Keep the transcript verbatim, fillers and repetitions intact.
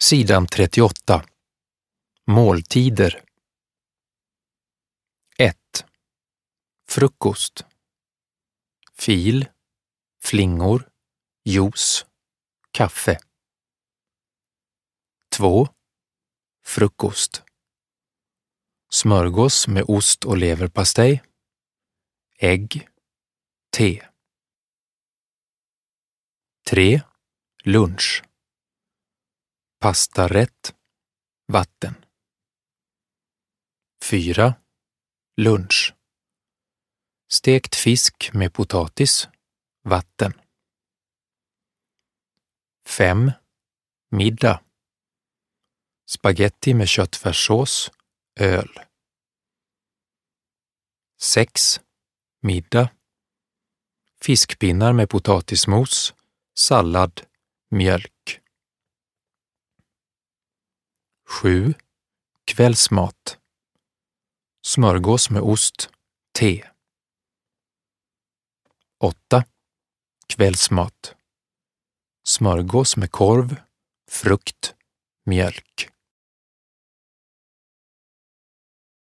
Sidan trettioåtta. Måltider. ett. Frukost. Fil, flingor, juice, kaffe. två. Frukost. Smörgås med ost och leverpastej, ägg, te. tre. Lunch. Pastarätt, vatten. fyra. Lunch. Stekt fisk med potatis, vatten. fem. Middag. Spaghetti med köttfärssås, öl. sex. Middag. Fiskpinnar med potatismos, sallad, mjölk. sju. Kvällsmat. Smörgås med ost, te. åtta. Kvällsmat. Smörgås med korv, frukt, mjölk.